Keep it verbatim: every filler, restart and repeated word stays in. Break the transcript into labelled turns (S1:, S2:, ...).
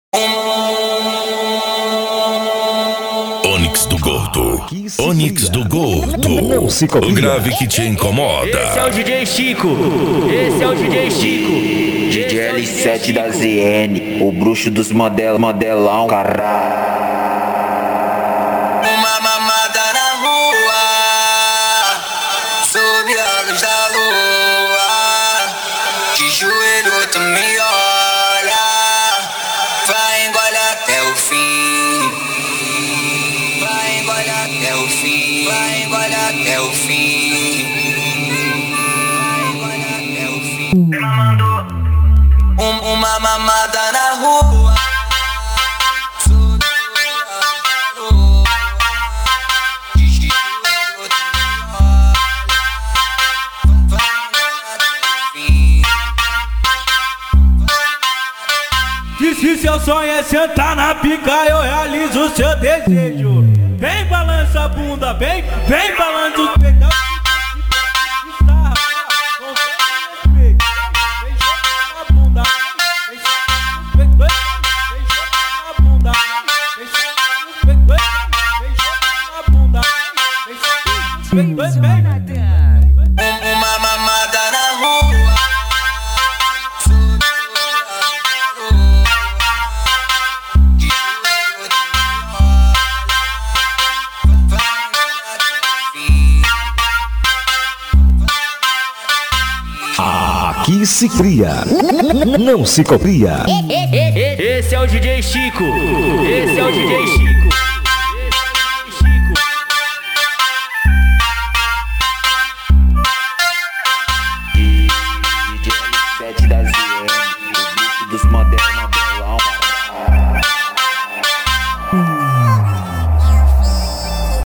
S1: Onyx do Gordo, Onyx do Gordo, o grave que te incomoda.
S2: Esse é o D J Chico, esse é o D J Chico,
S3: D J L sete da Z N, o bruxo dos model, modelão, caralho.
S4: Uma mamada na rua, sob a luz da lua, de joelho tu me olha, vai engole até o fim, vai engole até o fim, vai engole até o fim, vai engole até o fim. Um, uma mamada na rua, sob a lua, de joelho tu me olha, vai engole até o fim.
S5: Que se seu sonho é sentar na pica, eu realizo o seu desejo. Vem, balança a bunda, vem, vem, balança os peitos.
S4: Uma mamada na rua, sob a lua, de joelho tu me olha, vai engole até o fim.
S6: Aqui se cria, não se copia.
S2: esse é o D J Chico, esse é o D J Chico.
S3: D J L sete da Z N, o bruxo dos model, modelão, caralho.